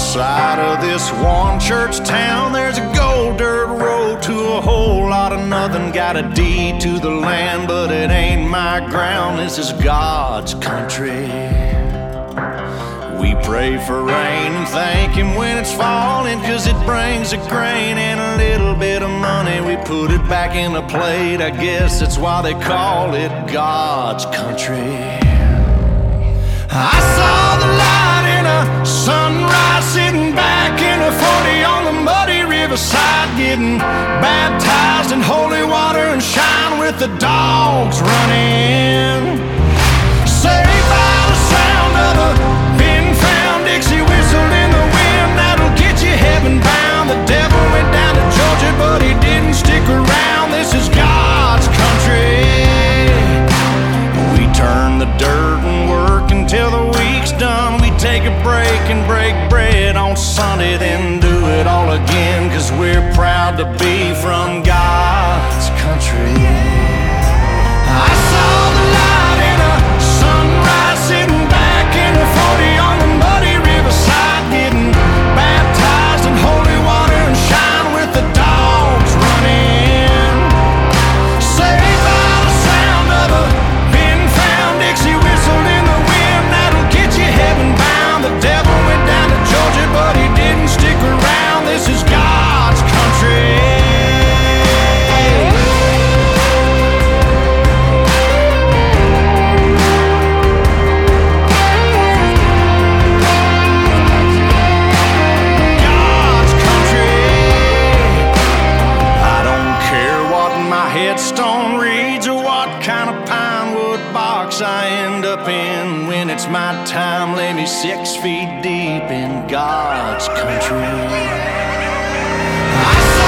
outside of this one church town, there's a gold dirt road to a whole lot of nothing. Got a deed to the land, but it ain't my ground. This is God's country. We pray for rain and thank Him when it's falling, 'cause it brings a grain and a little bit of money. We put it back in the plate, I guess that's why they call it God's country. I saw the light in a sunrise, sitting back in a 40 on the muddy riverside, getting baptized in holy water and shine with the dogs running. Saved by the sound of a pin-found Dixie whistle in the wind, that'll get you heaven bound. The devil went down to Georgia, but he didn't stick around. This is God's country. We turn the dirt and work until the week's done. We take a break and break bread on Sunday, then do it all again, 'cause we're proud to be from God's country. I saw the light in a sunrise, sitting back in a 40 on the muddy riverside, getting baptized in holy water and shine with the dogs running. Saved by the sound of a pin-found Dixie whistle in the wind, that'll get you heaven bound. The devil went down to Georgia, but he didn't stick around. This is God's country. Headstone reads or what kind of pine wood box I end up in. When it's my time, lay me 6 feet deep in God's country.